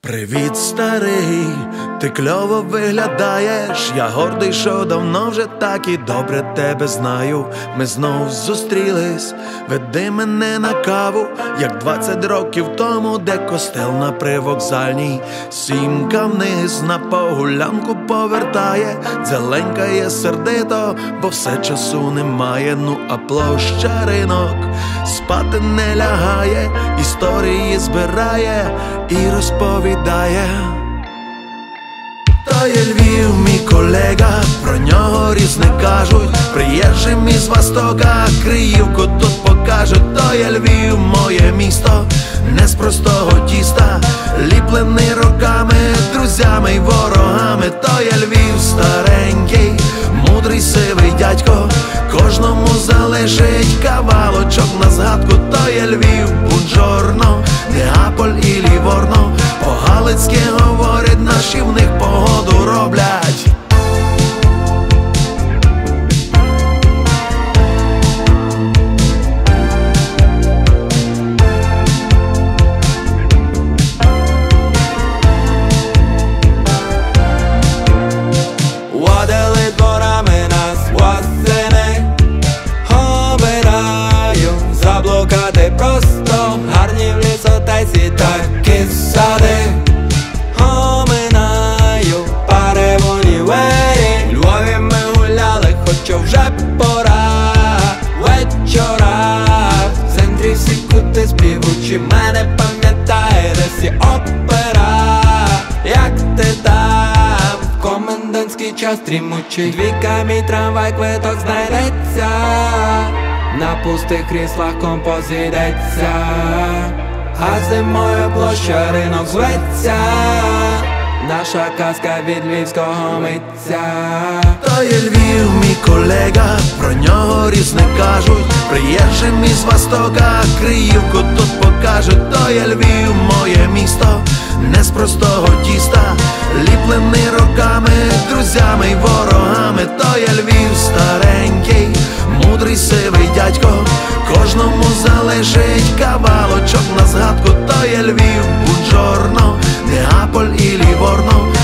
Привіт, старий, ти кльово виглядаєш. Я гордий, що давно вже так і добре тебе знаю. Ми знов зустрілись, веди мене на каву, як 20 років тому, де костел на привокзальній. Сімка вниз на погулянку повертає, дзеленькає сердито, бо все часу немає. Ну а площа ринок спати не лягає, історії збирає і розповідає. То є Львів, мій колега, про нього різне кажуть. Приїжджим із Востока, Криївку тут покажуть. То є Львів, моє місто, не з простого тіста, ліплений роками, друзями й ворогами. То є Львів старенький, мудрий сивий дядько, кожному залежить кавалочок на згадку. То є Львів, бунджорно, Неаполь і Ліворно, по-галицьки говорять, наші в них погоду роблять. Водили дворами нас восени, обираю заблукати просто, гарні в лісотесі такі сади. Оминаю пари в універі, в Львові ми гуляли, хоча вже пора. Вечора в центрі всі кути співучі, мене пам'ятає десь і опера. Як ти там, в комендантський час дрімучий, двійка мій трамвай, квиток знайдеться, на пустих кріслах композ йдеться, а зимою площа ринок зветься, наша казка від львівського митця. То є Львів, мій колега, про нього різне кажуть. Приїжджим із Востока, Криївку тут покажуть. То є Львів, моє місто, не з простого тіста, ліплений роками, друзями й ворогами. То є Львів старенький, мудрий сивий дядько, кожному залежить кавалочок на згадку. То є Львів, бунджорно, Неаполь і Ліворно,